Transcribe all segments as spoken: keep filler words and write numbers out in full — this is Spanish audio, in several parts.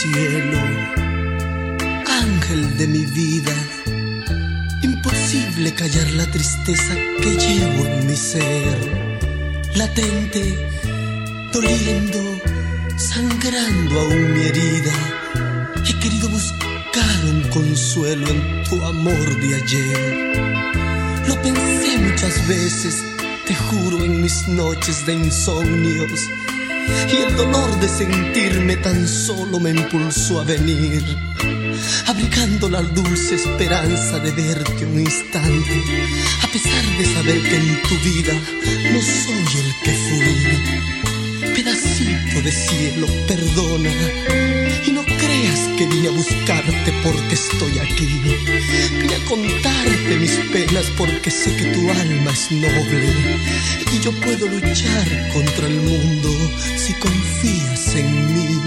cielo, ángel de mi vida. Imposible callar la tristeza que llevo en mi ser, latente, doliendo, sangrando aún mi herida. He querido buscar un consuelo en tu amor de ayer. Lo pensé muchas veces, te juro, en mis noches de insomnios, y el dolor de sentirme tan solo me impulsó a venir, abrigando la dulce esperanza de verte un instante, a pesar de saber que en tu vida no soy el que fui. Pedacito de cielo, perdona, y no creas que vine a buscarte porque estoy aquí. Vine a contarte mis penas porque sé que tu alma es noble y yo puedo luchar contra el mundo si confías en mí.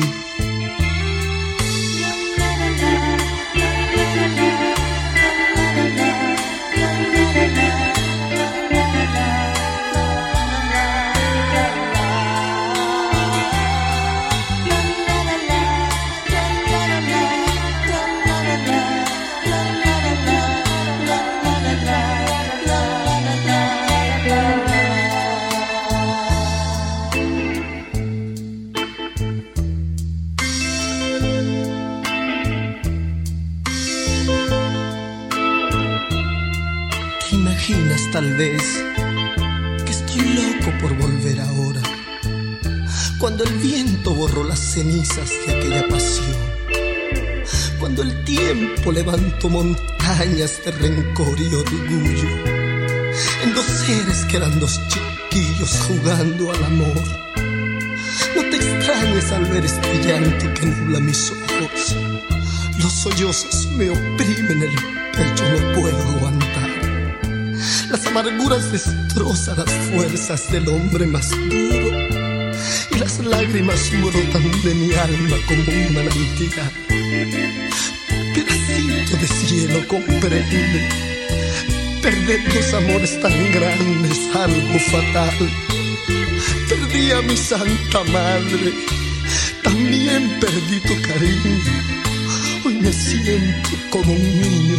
¿Te imaginas tal vez que estoy loco por volver ahora, cuando el viento borró las cenizas de aquella pasión, cuando el tiempo levantó montañas de rencor y orgullo en dos seres que eran dos chiquillos jugando al amor? No te extrañes al ver este llanto que nubla mis ojos. Los sollozos me oprimen el pecho, no puedo aguantar. Las amarguras destrozan las fuerzas del hombre más duro, y las lágrimas brotan de mi alma como un manantial. Pedacito de cielo, comprende, perder dos amores tan grandes, algo fatal. Perdí a mi santa madre, también perdí tu cariño. Hoy me siento como un niño,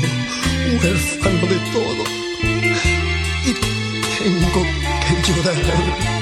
huérfano de todo, y tengo que llorar.